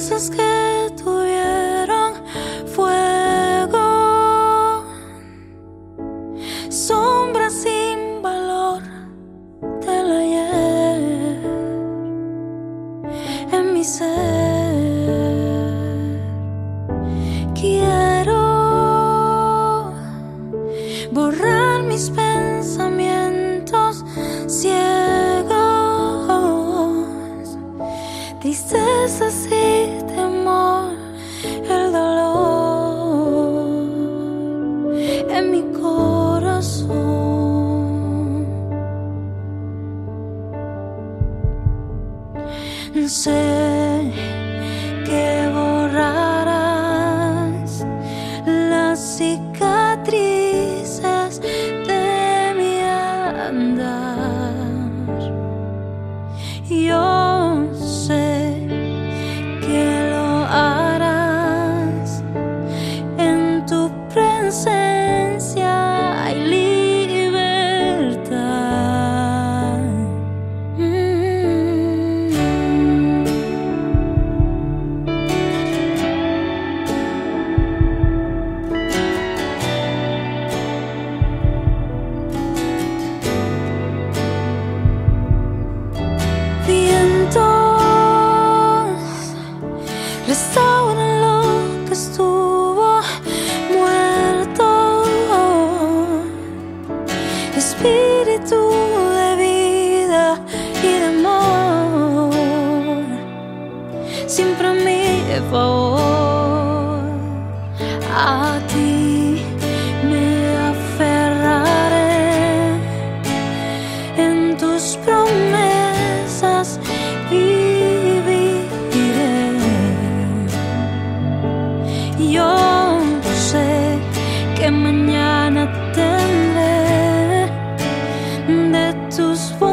cosas que tuvieron fuego, sombras sin valor del ayer en mi ser. Quiero borrar mis pensamientos ciegos, tristezas y temor, el dolor en mi corazón. Sé que borrarás las cicatrices de mi andar. Yo sé que lo harás. En tu presencia hay libertad. Restaura lo que estuvo muerto, espíritu de vida y de amor, siempre a mi favor. A ti me aferraré, en tus promesas viviré. Yo sé que mañana tendré de tus